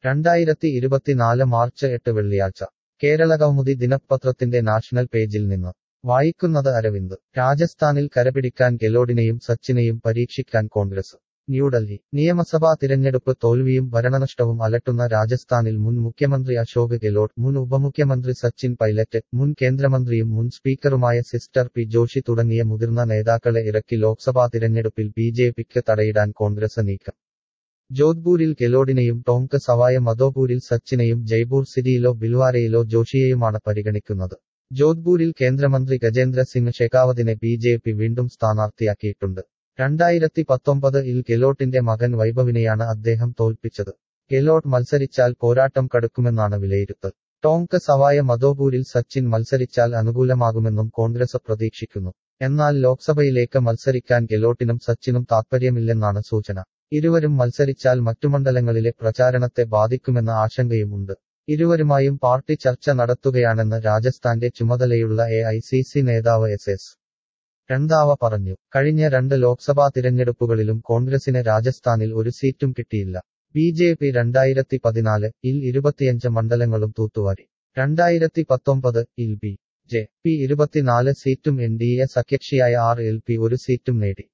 2024 March 8 വെള്ളിയാഴ്ച കേരളകൗമുദി ദിനപത്രത്തിന്റെ national പേജിൽ നിന്ന് വായിക്കുന്നത് അരവിന്ദ്. രാജസ്ഥാനിൽ കരപിടിക്കാൻ ഗെലോട്ടിനെയും സച്ചിനെയും പരീക്ഷിക്കാൻ കോൺഗ്രസ്. ന്യൂഡൽഹി. നിയമസഭാ തിരഞ്ഞെടുപ്പ് തോൽവിയും ഭരണനഷ്ടവും അലട്ടുന്ന രാജസ്ഥാനിൽ മുൻ മുഖ്യമന്ത്രി അശോക് ഗെലോട്ട്, മുൻ ഉപമുഖ്യമന്ത്രി സച്ചിൻ പൈലറ്റ്, മുൻ കേന്ദ്രമന്ത്രിയും മുൻ സ്പീക്കറുമായ സിസ്റ്റർ പി ജോഷി തുടങ്ങിയ മുതിർന്ന നേതാക്കളെ ഇറക്കി ലോക്സഭാ തിരഞ്ഞെടുപ്പിൽ ബിജെപിക്ക് തടയിടാൻ കോൺഗ്രസ് നീക്കം. ജോധ്പൂരിൽ ഗെലോട്ടിനെയും ടോങ്ക് സവായ മധോപൂരിൽ സച്ചിനെയും ജയ്പൂർ സിറ്റിയിലോ ഭിൽവാരയിലോ ജോഷിയെയുമാണ് പരിഗണിക്കുന്നത്. ജോധ്പൂരിൽ കേന്ദ്രമന്ത്രി ഗജേന്ദ്ര സിംഗ് ഷെഖാവതിനെ ബിജെപി വീണ്ടും സ്ഥാനാർത്ഥിയാക്കിയിട്ടുണ്ട്. 2019-ൽ ഗെലോട്ടിന്റെ മകൻ വൈഭവിനെയാണ് അദ്ദേഹം തോൽപ്പിച്ചത്. ഗെലോട്ട് മത്സരിച്ചാൽ പോരാട്ടം കടുക്കുമെന്നാണ് വിലയിരുത്തൽ. ടോങ്ക് സവായ മധോപൂരിൽ സച്ചിൻ മത്സരിച്ചാൽ അനുകൂലമാകുമെന്നും കോൺഗ്രസ് പ്രതീക്ഷിക്കുന്നു. എന്നാൽ ലോക്സഭയിലേക്ക് മത്സരിക്കാൻ ഗെലോട്ടിനും സച്ചിനും താൽപര്യമില്ലെന്നാണ് സൂചന. ഇരുവരും മത്സരിച്ചാൽ മറ്റു മണ്ഡലങ്ങളിലെ പ്രചാരണത്തെ ബാധിക്കുമെന്ന ആശങ്കയും ഉണ്ട്. ഇരുവരുമായും പാർട്ടി ചർച്ച നടത്തുകയാണെന്ന് രാജസ്ഥാന്റെ ചുമതലയുള്ള AICC നേതാവ് SS രന്ധാവ പറഞ്ഞു. കഴിഞ്ഞ 2 ലോക്സഭാ തിരഞ്ഞെടുപ്പുകളിലും കോൺഗ്രസിന് രാജസ്ഥാനിൽ ഒരു സീറ്റും കിട്ടിയില്ല. ബിജെപി 2014-ൽ 25 മണ്ഡലങ്ങളും തൂത്തുവാരി. 2019-ൽ ബി.ജെ.പി 24 സീറ്റും NDA സഖ്യകക്ഷിയായ RLP 1 സീറ്റും നേടി.